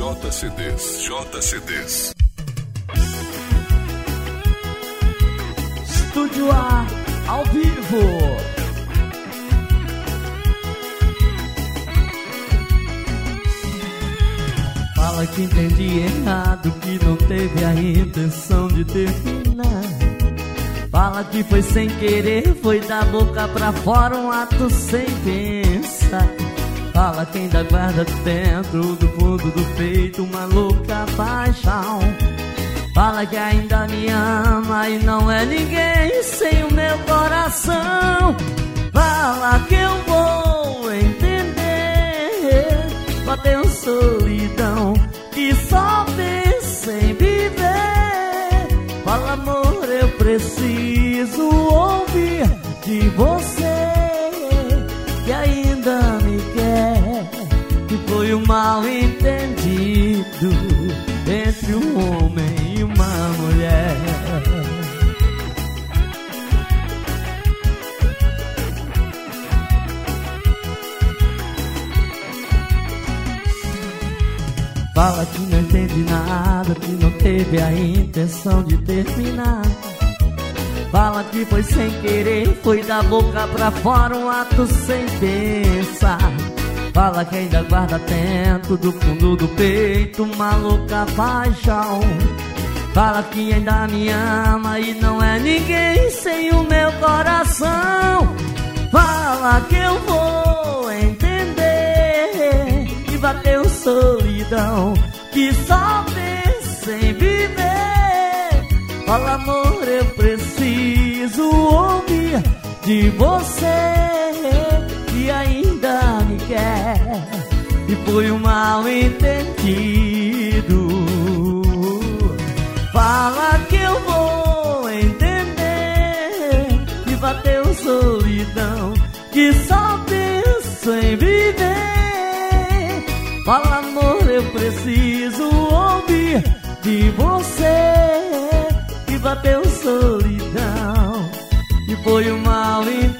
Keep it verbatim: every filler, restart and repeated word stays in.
J C Ds, J C Ds. Estúdio A, ao vivo. Fala que entendi errado, que não teve a intenção de terminar. Fala que foi sem querer, foi da boca pra fora, um ato sem pensar. Fala que ainda guarda dentro do fundo do peito uma louca paixão. Fala que ainda me ama e não é ninguém sem o meu coração. Fala que eu vou entender, bateu solidão que só pensa em viver. Fala amor, eu preciso ouvir de você que ainda me quer. Que foi um mal entendido entre um homem e uma mulher. Fala que não entende nada, que não teve a intenção de terminar. Fala que foi sem querer, foi da boca pra fora, um ato sem pensar. Fala que ainda guarda dentro do fundo do peito uma louca paixão. Fala que ainda me ama e não é ninguém sem o meu coração. Fala que eu vou entender e bateu solidão que só pensa em viver. Fala amor, eu preciso ouvir de você que ainda me quer. E foi um mal entendido. Fala que eu vou entender e bateu solidão que só penso em viver. Fala amor, eu preciso ouvir de você que bateu solidão e foi um mal entendido.